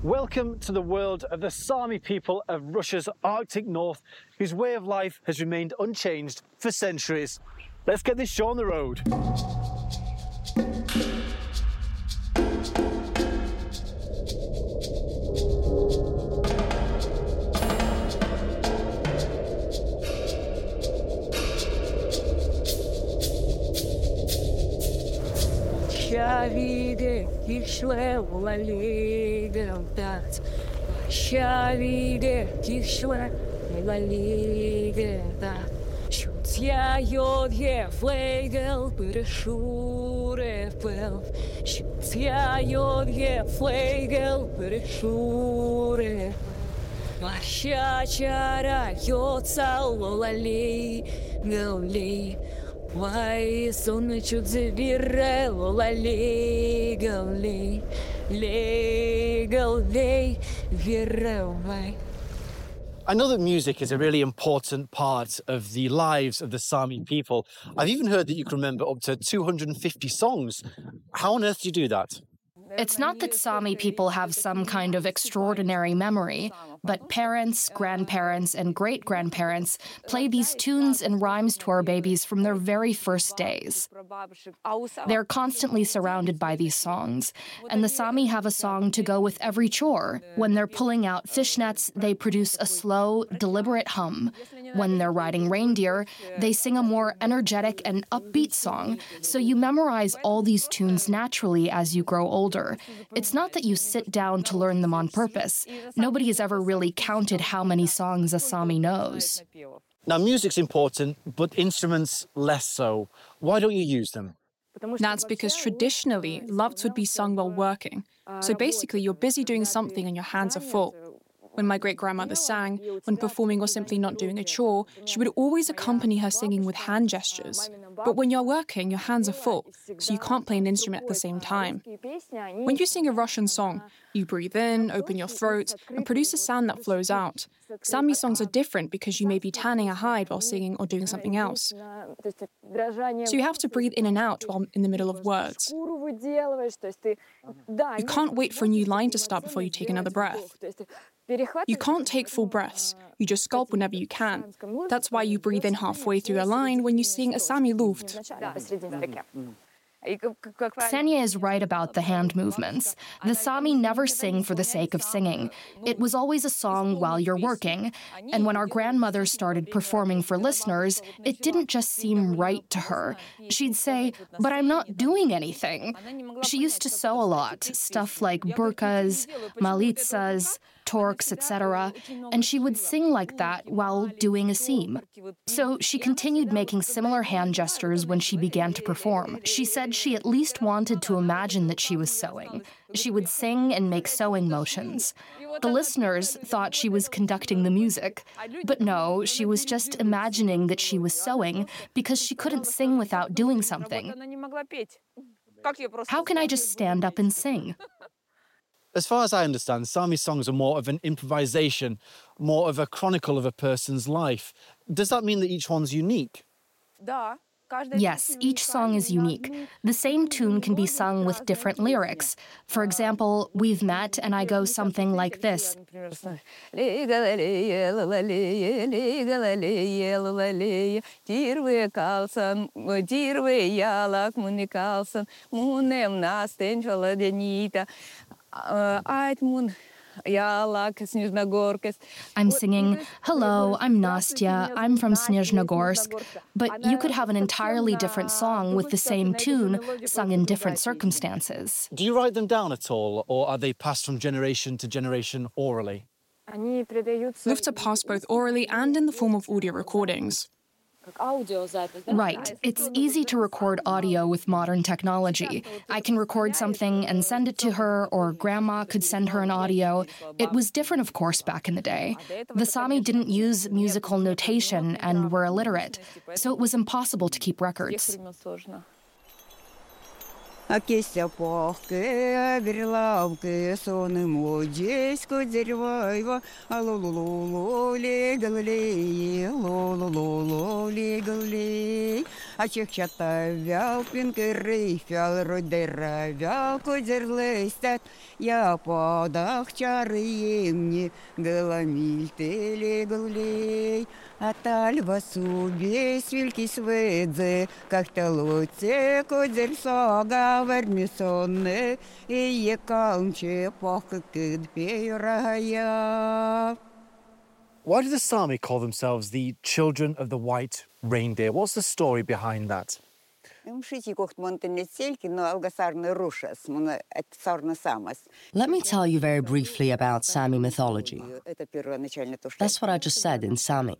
Welcome to the world of the Sami people of Russia's Arctic North, whose way of life has remained unchanged for centuries. Let's get this show on the road. Shavide kişle olalıydım dat. Shavide kişle olalıydım dat. Şutya yodye flegel перешуре пел. Şutya yodye flegel перешуре. Ваша чара йоцал олали гали. Why so much of the virrel legally, virrel. I know that music is a really important part of the lives of the Sami people. I've even heard that you can remember up to 250 songs. How on earth do you do that? It's not that Sami people have some kind of extraordinary memory, but parents, grandparents, and great-grandparents play these tunes and rhymes to our babies from their very first days. They're constantly surrounded by these songs, and the Sami have a song to go with every chore. When they're pulling out fishnets, they produce a slow, deliberate hum. When they're riding reindeer, they sing a more energetic and upbeat song, so you memorize all these tunes naturally as you grow older. It's not that you sit down to learn them on purpose. Nobody has ever really counted how many songs a Sami knows. Now, music's important, but instruments less so. Why don't you use them? That's because traditionally, lavts would be sung while working. So basically, you're busy doing something and your hands are full. When my great-grandmother sang, when performing or simply not doing a chore, she would always accompany her singing with hand gestures. But when you're working, your hands are full, so you can't play an instrument at the same time. When you sing a Russian song, you breathe in, open your throat, and produce a sound that flows out. Sami songs are different because you may be tanning a hide while singing or doing something else. So you have to breathe in and out while in the middle of words. You can't wait for a new line to start before you take another breath. You can't take full breaths. You just gulp whenever you can. That's why you breathe in halfway through a line when you sing a Sami luft. Ksenia is right about the hand movements. The Sami never sing for the sake of singing. It was always a song while you're working. And when our grandmother started performing for listeners, it didn't just seem right to her. She'd say, "But I'm not doing anything." She used to sew a lot, stuff like burkas, malitsas, torques, etc., and she would sing like that while doing a seam. So she continued making similar hand gestures when she began to perform. She said she at least wanted to imagine that she was sewing. She would sing and make sewing motions. The listeners thought she was conducting the music, but no, she was just imagining that she was sewing because she couldn't sing without doing something. How can I just stand up and sing? As far as I understand, Sami songs are more of an improvisation, more of a chronicle of a person's life. Does that mean that each one's unique? Yes, each song is unique. The same tune can be sung with different lyrics. For example, we've met and I go something like this. I'm singing, "Hello, I'm Nastya, I'm from Snezhnogorsk," but you could have an entirely different song with the same tune sung in different circumstances. Do you write them down at all, or are they passed from generation to generation orally? Lufts are passed both orally and in the form of audio recordings. Right. It's easy to record audio with modern technology. I can record something and send it to her, or Grandma could send her an audio. It was different, of course, back in the day. The Sami didn't use musical notation and were illiterate, so it was impossible to keep records. Акися похки, верлавки, сони модісько дзервайва, а лололололі галлеї, лололололі галлеї. А чехчата вялпінки рифял, родера вялко дзерлистят, я подах чари ємні, галамільтелі галлей. А тальва собі свільки свидзи, как талоце кодзер сога вермісонне, і є калмче похки кидпею рая. Why do the Sami call themselves the children of the white reindeer? What's the story behind that? Let me tell you very briefly about Sami mythology. That's what I just said in Sami.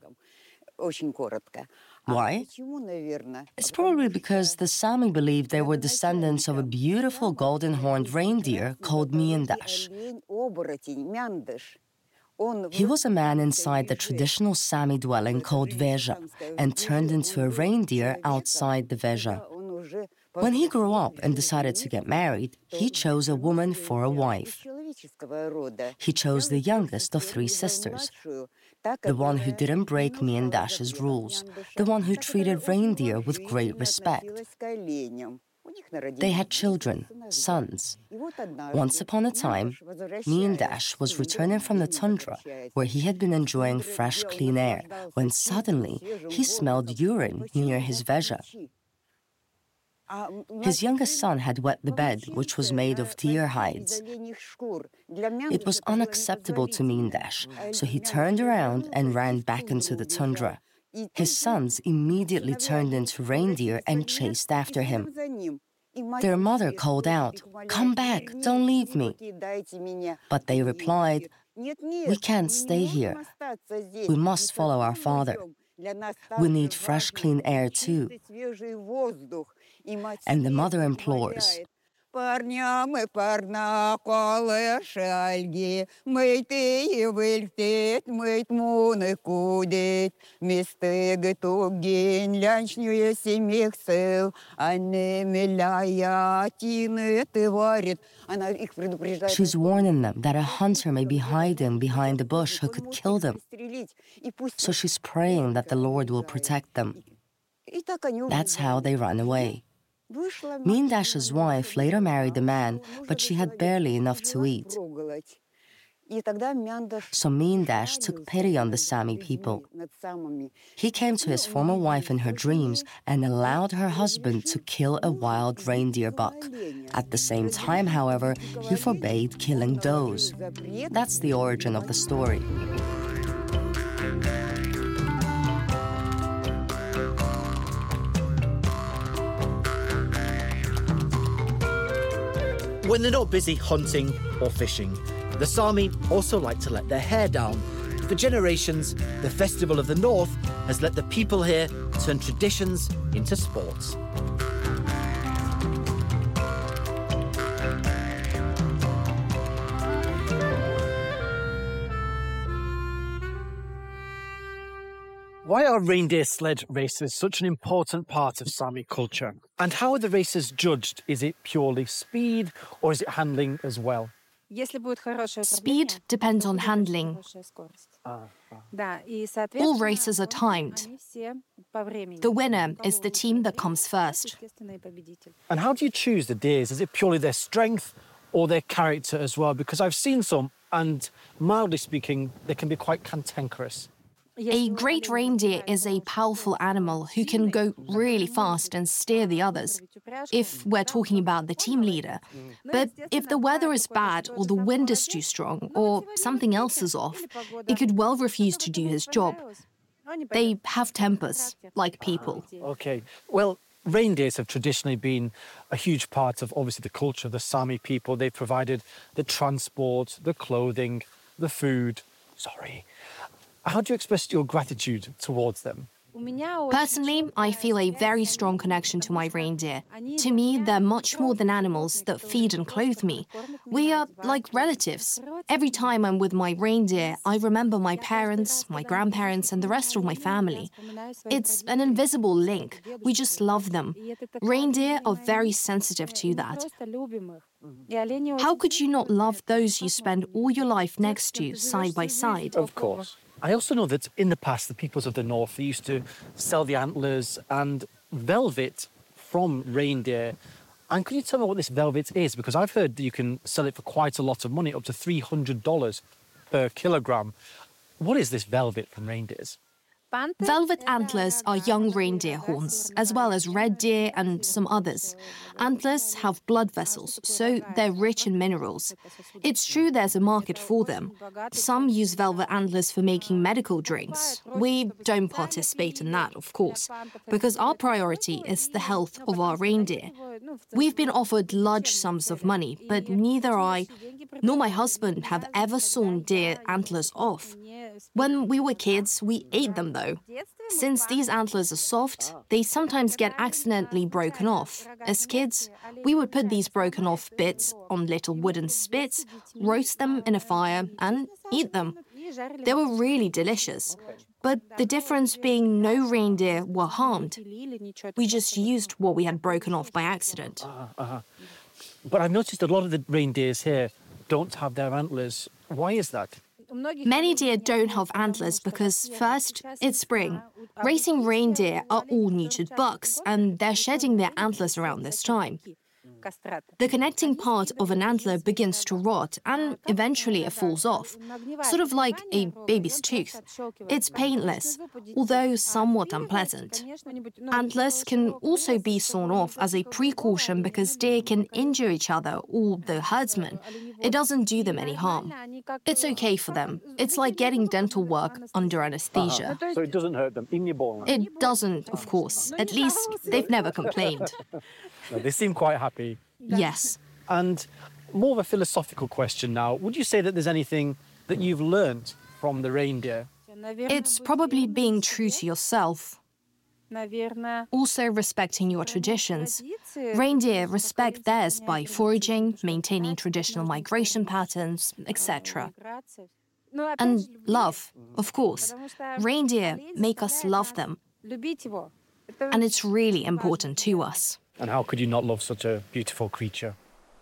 Why? It's probably because the Sami believed they were descendants of a beautiful golden-horned reindeer called Miandash. He was a man inside the traditional Sami dwelling called Veja and turned into a reindeer outside the Veja. When he grew up and decided to get married, he chose a woman for a wife. He chose the youngest of three sisters, the one who didn't break Miandash's rules, the one who treated reindeer with great respect. They had children, sons. Once upon a time, Miandash was returning from the tundra, where he had been enjoying fresh, clean air, when suddenly he smelled urine near his veja. His youngest son had wet the bed, which was made of deer hides. It was unacceptable to Miandash, so he turned around and ran back into the tundra. His sons immediately turned into reindeer and chased after him. Their mother called out, "Come back, don't leave me." But they replied, "We can't stay here. We must follow our father. We need fresh, clean air too." And the mother implores, Парнями парна колешальги, мийти вильтит, мить муни кудить, містиги тугінь, лянчнює сіміх сил, а не миляя тіни тиварит. Она их предупреждает. She's warning them that a hunter may be hiding behind the bush who could kill them. So she's praying that the Lord will protect them. That's how they run away. Miandash's wife later married a man, but she had barely enough to eat. So Miandash took pity on the Sami people. He came to his former wife in her dreams and allowed her husband to kill a wild reindeer buck. At the same time, however, he forbade killing does. That's the origin of the story. When they're not busy hunting or fishing, the Sami also like to let their hair down. For generations, the Festival of the North has let the people here turn traditions into sports. Why are reindeer sled races such an important part of Sami culture? And how are the races judged? Is it purely speed or is it handling as well? Speed depends on handling. All races are timed. The winner is the team that comes first. And how do you choose the deers? Is it purely their strength or their character as well? Because I've seen some, and mildly speaking, they can be quite cantankerous. A great reindeer is a powerful animal who can go really fast and steer the others, if we're talking about the team leader. But if the weather is bad or the wind is too strong or something else is off, it could well refuse to do his job. They have tempers, like people. Okay, well, reindeers have traditionally been a huge part of, obviously, the culture of the Sami people. They've provided the transport, the clothing, the food. How do you express your gratitude towards them? Personally, I feel a very strong connection to my reindeer. To me, they're much more than animals that feed and clothe me. We are like relatives. Every time I'm with my reindeer, I remember my parents, my grandparents, and the rest of my family. It's an invisible link. We just love them. Reindeer are very sensitive to that. How could you not love those you spend all your life next to, side by side? Of course. I also know that in the past, the peoples of the north, they used to sell the antlers and velvet from reindeer. And could you tell me what this velvet is? Because I've heard that you can sell it for quite a lot of money, up to $300 per kilogram. What is this velvet from reindeers? Velvet antlers are young reindeer horns, as well as red deer and some others. Antlers have blood vessels, so they're rich in minerals. It's true there's a market for them. Some use velvet antlers for making medical drinks. We don't participate in that, of course, because our priority is the health of our reindeer. We've been offered large sums of money, but neither I nor my husband have ever sawn deer antlers off. When we were kids, we ate them though. Since these antlers are soft, they sometimes get accidentally broken off. As kids, we would put these broken off bits on little wooden spits, roast them in a fire, and eat them. They were really delicious. But the difference being no reindeer were harmed. We just used what we had broken off by accident. But I've noticed a lot of the reindeers here don't have their antlers. Why is that? Many deer don't have antlers because, first, it's spring. Racing reindeer are all neutered bucks, and they're shedding their antlers around this time. The connecting part of an antler begins to rot and eventually it falls off, sort of like a baby's tooth. It's painless, although somewhat unpleasant. Antlers can also be sawn off as a precaution because deer can injure each other or the herdsman. It doesn't do them any harm. It's okay for them. It's like getting dental work under anesthesia. So it doesn't hurt them? It doesn't, of course. At least they've never complained. No, they seem quite happy. Yes. And more of a philosophical question now. Would you say that there's anything that you've learned from the reindeer? It's probably being true to yourself. Also respecting your traditions. Reindeer respect theirs by foraging, maintaining traditional migration patterns, etc. And love, of course. Reindeer make us love them. And it's really important to us. And how could you not love such a beautiful creature?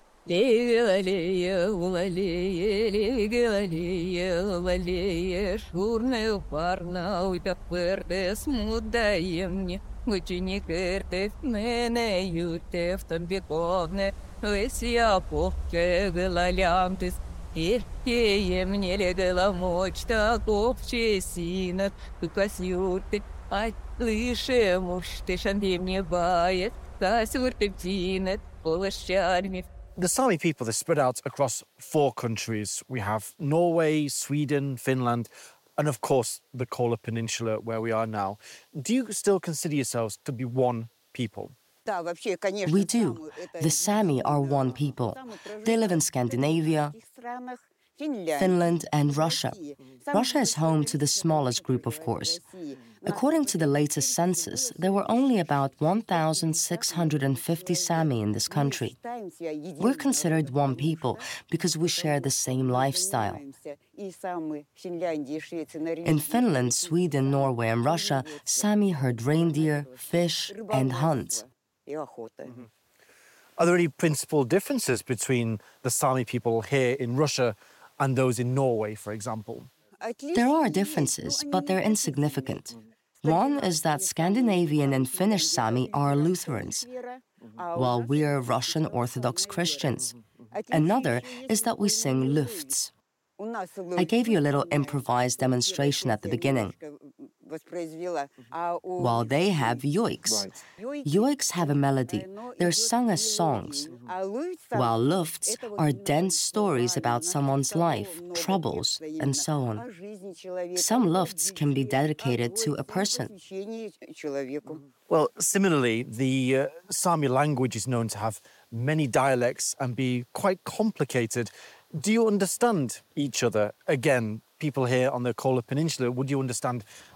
The Sami people, they're spread out across 4 countries. We have Norway, Sweden, Finland, and of course the Kola Peninsula where we are now. Do you still consider yourselves to be one people? We do. The Sami are one people. They live in Scandinavia, Finland, and Russia. Russia is home to the smallest group, of course. According to the latest census, there were only about 1,650 Sami in this country. We're considered one people because we share the same lifestyle. In Finland, Sweden, Norway, and Russia, Sami herd reindeer, fish, and hunt. Are there any principal differences between the Sami people here in Russia and those in Norway, for example? There are differences, but they're insignificant. One is that Scandinavian and Finnish Sami are Lutherans, while we're Russian Orthodox Christians. Another is that we sing lufts. I gave you a little improvised demonstration at the beginning. While they have yoiks. Yoiks have a melody. They're sung as songs, while lufts are dense stories about someone's life, troubles, and so on. Some lufts can be dedicated to a person. Well, similarly, the Sami language is known to have many dialects and be quite complicated. Do you understand each other? Again, people here on the Kola Peninsula, would you understand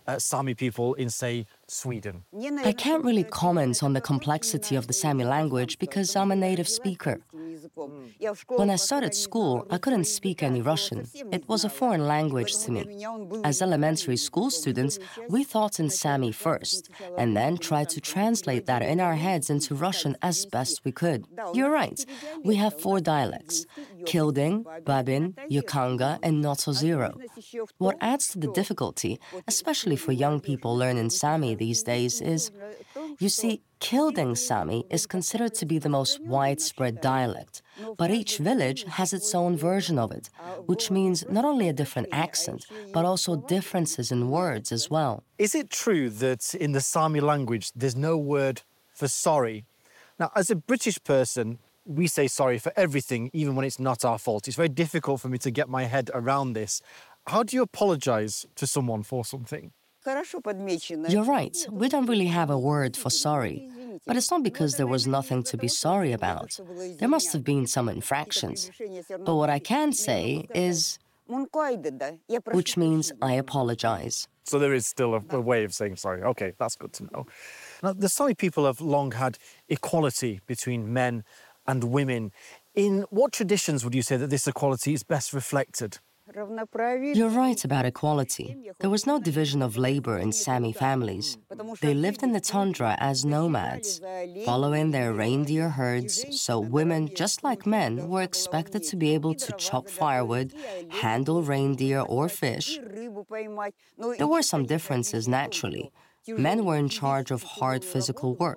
Sami people in, say, Sweden? I can't really comment on the complexity of the Sami language because I'm a native speaker. When I started school, I couldn't speak any Russian. It was a foreign language to me. As elementary school students, we thought in Sami first, and then tried to translate that in our heads into Russian as best we could. You're right. We have 4 dialects: Kilding, Babin, Yukanga, and Noto-Zero. What adds to the difficulty, especially for young people learning Sami these days, is, you see, Kilding Sami is considered to be the most widespread dialect, but each village has its own version of it, which means not only a different accent, but also differences in words as well. Is it true that in the Sami language there's no word for sorry? Now, as a British person, we say sorry for everything, even when it's not our fault. It's very difficult for me to get my head around this. How do you apologise to someone for something? You're right, we don't really have a word for sorry. But it's not because there was nothing to be sorry about. There must have been some infractions. But what I can say is, which means I apologize. So there is still a way of saying sorry. OK, that's good to know. Now, the Sami people have long had equality between men and women. In what traditions would you say that this equality is best reflected? You're right about equality. There was no division of labor in Sami families. They lived in the tundra as nomads, following their reindeer herds, so women, just like men, were expected to be able to chop firewood, handle reindeer or fish. There were some differences, naturally. Men were in charge of hard physical work.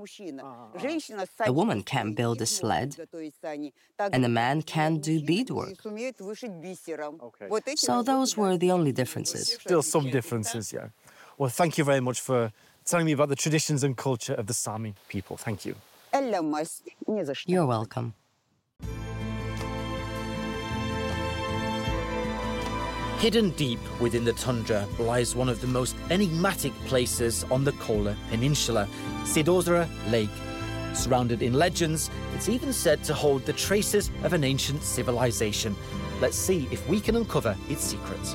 A woman can't build a sled, and a man can't do beadwork. So those were the only differences. Still some differences, yeah. Well, thank you very much for telling me about the traditions and culture of the Sami people. Thank you. You're welcome. Hidden deep within the tundra lies one of the most enigmatic places on the Kola Peninsula, Sidozera Lake. Surrounded in legends, it's even said to hold the traces of an ancient civilization. Let's see if we can uncover its secrets.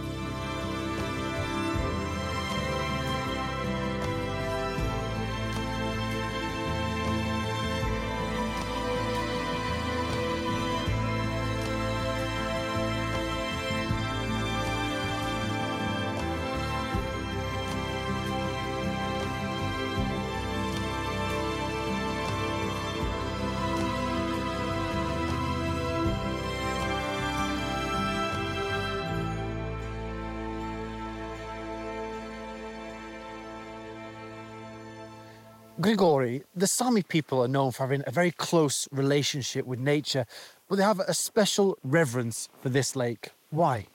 Grigori, the Sami people are known for having a very close relationship with nature, but they have a special reverence for this lake. Why?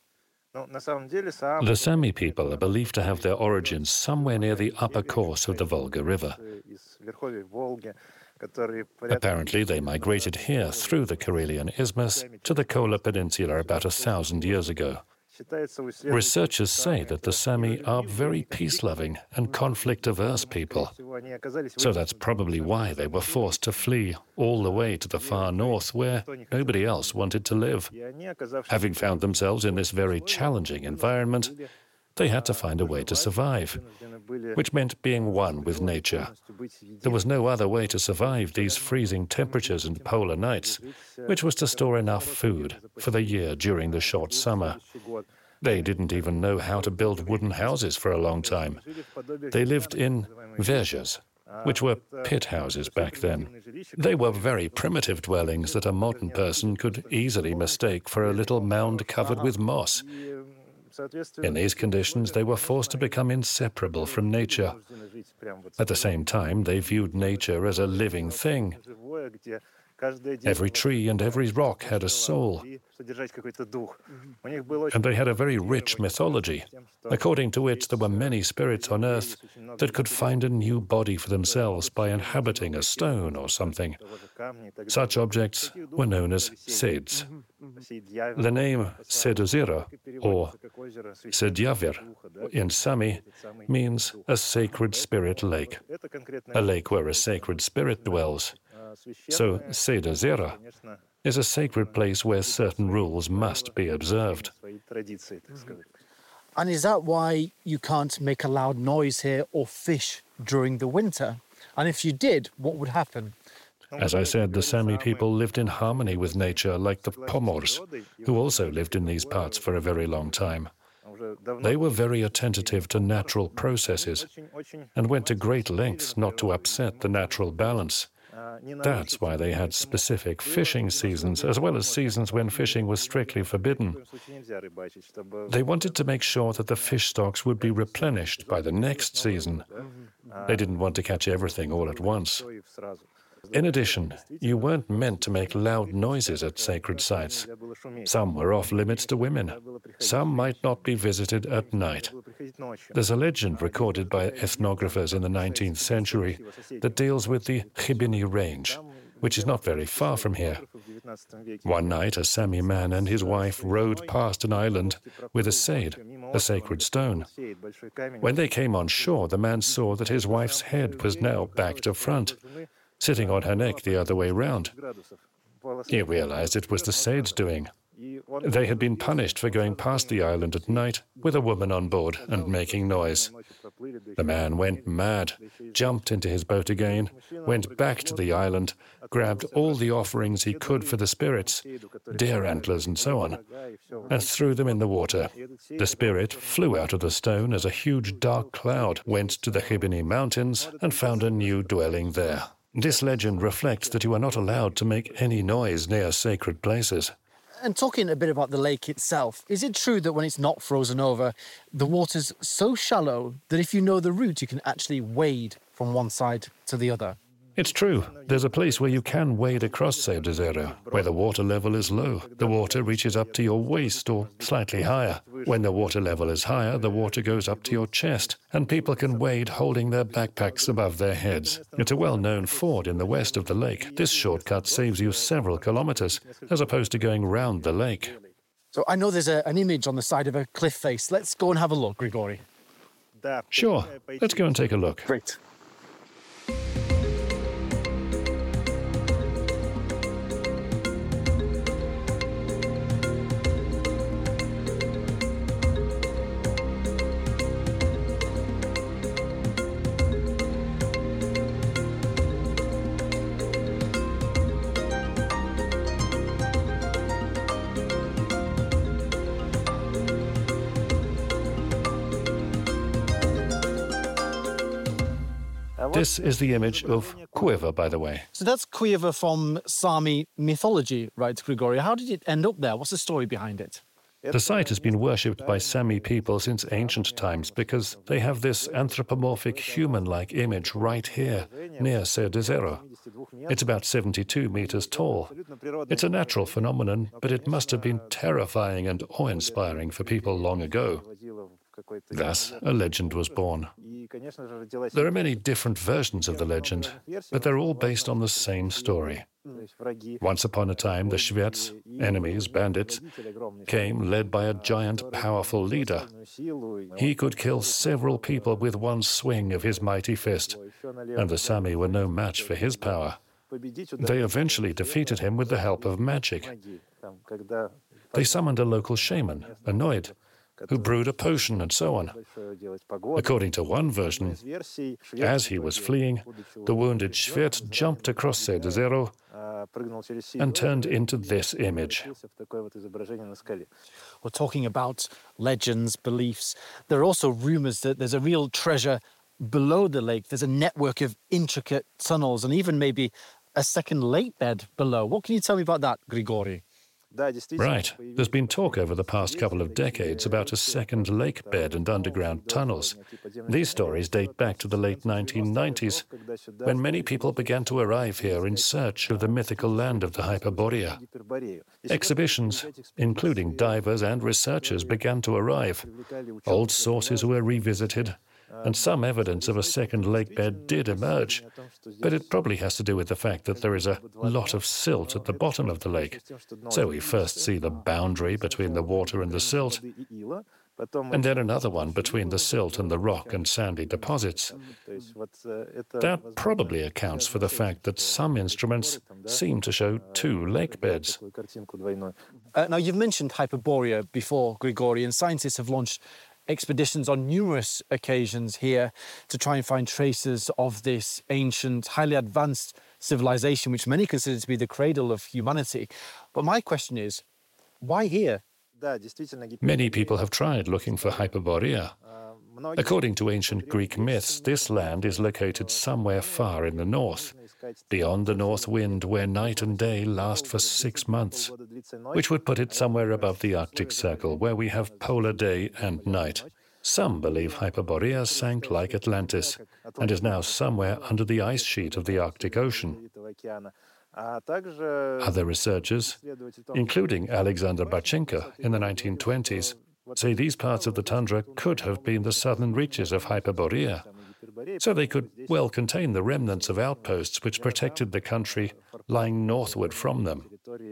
The Sami people are believed to have their origins somewhere near the upper course of the Volga River. Apparently, they migrated here through the Karelian Isthmus to the Kola Peninsula about 1,000 years ago. Researchers say that the Sami are very peace-loving and conflict-averse people. So that's probably why they were forced to flee all the way to the far north, where nobody else wanted to live. Having found themselves in this very challenging environment, they had to find a way to survive, which meant being one with nature. There was no other way to survive these freezing temperatures and polar nights, which was to store enough food for the year during the short summer. They didn't even know how to build wooden houses for a long time. They lived in vejas, which were pit houses back then. They were very primitive dwellings that a modern person could easily mistake for a little mound covered with moss. In these conditions, they were forced to become inseparable from nature. At the same time, they viewed nature as a living thing. Every tree and every rock had a soul. And they had a very rich mythology, according to which there were many spirits on earth that could find a new body for themselves by inhabiting a stone or something. Such objects were known as Seds. The name Sedozera, or Sedjavir, in Sami, means a sacred spirit lake, a lake where a sacred spirit dwells. So Sedozera is a sacred place where certain rules must be observed. And is that why you can't make a loud noise here or fish during the winter? And if you did, what would happen? As I said, the Sami people lived in harmony with nature, like the Pomors, who also lived in these parts for a very long time. They were very attentive to natural processes and went to great lengths not to upset the natural balance. That's why they had specific fishing seasons, as well as seasons when fishing was strictly forbidden. They wanted to make sure that the fish stocks would be replenished by the next season. They didn't want to catch everything all at once. In addition, you weren't meant to make loud noises at sacred sites. Some were off limits to women. Some might not be visited at night. There's a legend recorded by ethnographers in the 19th century that deals with the Khibini Range, which is not very far from here. One night, a Sami man and his wife rowed past an island with a seid, a sacred stone. When they came on shore, the man saw that his wife's head was now back to front, sitting on her neck the other way round. He realized it was the seid's doing. They had been punished for going past the island at night with a woman on board and making noise. The man went mad, jumped into his boat again, went back to the island, grabbed all the offerings he could for the spirits, deer antlers and so on, and threw them in the water. The spirit flew out of the stone as a huge dark cloud went to the Khibini Mountains and found a new dwelling there. This legend reflects that you are not allowed to make any noise near sacred places. And talking a bit about the lake itself, is it true that when it's not frozen over, the water's so shallow that if you know the route, you can actually wade from one side to the other? It's true. There's a place where you can wade across Ser de Zero, where the water level is low. The water reaches up to your waist or slightly higher. When the water level is higher, the water goes up to your chest, and people can wade holding their backpacks above their heads. It's a well-known ford in the west of the lake. This shortcut saves you several kilometers, as opposed to going round the lake. So I know there's an image on the side of a cliff face. Let's go and have a look, Grigori. Sure. Let's go and take a look. Great. This is the image of Kuiva, by the way. So that's Kuiva from Sami mythology, right, Grigori? How did it end up there? What's the story behind it? The site has been worshipped by Sami people since ancient times because they have this anthropomorphic human-like image right here, near Ser de Zero. It's about 72 meters tall. It's a natural phenomenon, but it must have been terrifying and awe-inspiring for people long ago. Thus, a legend was born. There are many different versions of the legend, but they're all based on the same story. Once upon a time, the Shvets, enemies, bandits, came led by a giant, powerful leader. He could kill several people with one swing of his mighty fist, and the Sami were no match for his power. They eventually defeated him with the help of magic. They summoned a local shaman, Anoid, who brewed a potion and so on. According to one version, as he was fleeing, the wounded Shvet jumped across Ser de Zero and turned into this image. We're talking about legends, beliefs. There are also rumors that there's a real treasure below the lake. There's a network of intricate tunnels and even maybe a second lake bed below. What can you tell me about that, Grigori? Right. There's been talk over the past couple of decades about a second lake bed and underground tunnels. These stories date back to the late 1990s, when many people began to arrive here in search of the mythical land of the Hyperborea. Exhibitions, including divers and researchers, began to arrive. Old sources were revisited, and some evidence of a second lake bed did emerge, but it probably has to do with the fact that there is a lot of silt at the bottom of the lake. So we first see the boundary between the water and the silt, and then another one between the silt and the rock and sandy deposits. That probably accounts for the fact that some instruments seem to show two lake beds. Now, you've mentioned Hyperborea before, Grigori, and scientists have launched expeditions on numerous occasions here to try and find traces of this ancient, highly advanced civilization, which many consider to be the cradle of humanity. But my question is, why here? Many people have tried looking for Hyperborea. According to ancient Greek myths, this land is located somewhere far in the north, beyond the north wind, where night and day last for 6 months, which would put it somewhere above the Arctic Circle, where we have polar day and night. Some believe Hyperborea sank like Atlantis and is now somewhere under the ice sheet of the Arctic Ocean. Other researchers, including Alexander Barchenko in the 1920s, say these parts of the tundra could have been the southern reaches of Hyperborea, so they could well contain the remnants of outposts which protected the country lying northward from them.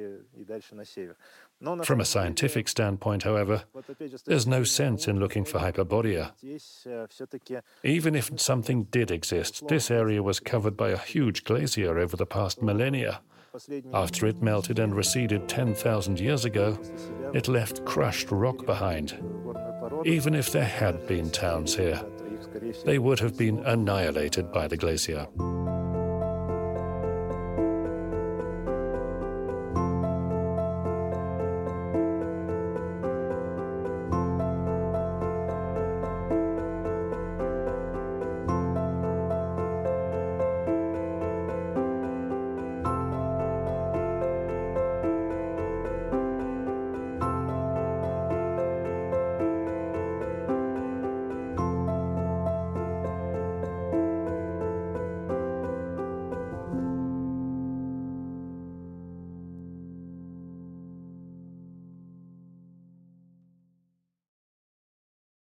From a scientific standpoint, however, there's no sense in looking for Hyperborea. Even if something did exist, this area was covered by a huge glacier over the past millennia. After it melted and receded 10,000 years ago, it left crushed rock behind. Even if there had been towns here, they would have been annihilated by the glacier.